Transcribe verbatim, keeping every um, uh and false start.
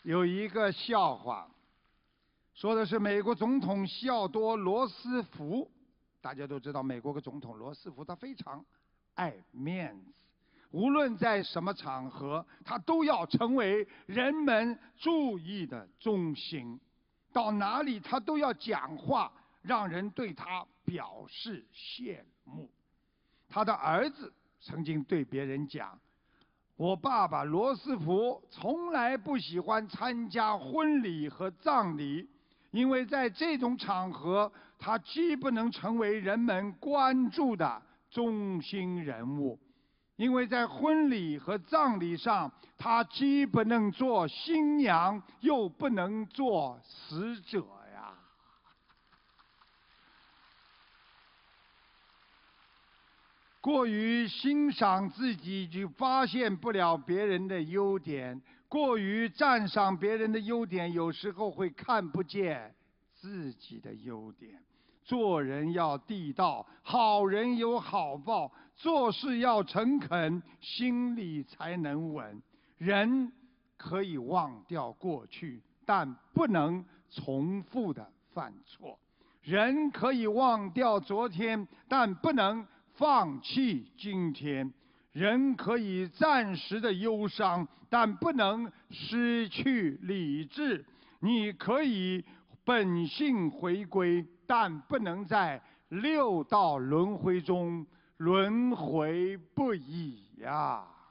有一个笑话，说的是美国总统西奥多·罗斯福。大家都知道，美国的总统罗斯福他非常爱面子，无论在什么场合，他都要成为人们注意的中心。到哪里他都要讲话，让人对他表示羡慕。他的儿子曾经对别人讲：“我爸爸罗斯福从来不喜欢参加婚礼和葬礼，因为在这种场合，他既不能成为人们关注的中心人物，因为在婚礼和葬礼上，他既不能做新娘，又不能做死者呀。”过于欣赏自己，就发现不了别人的优点；过于赞赏别人的优点，有时候会看不见自己的优点。做人要地道，好人有好报；做事要诚恳，心里才能稳。人可以忘掉过去，但不能重复的犯错；人可以忘掉昨天，但不能放弃今天。人可以暂时的忧伤，但不能失去理智。你可以本性回归，但不能在六道轮回中轮回不已呀、啊。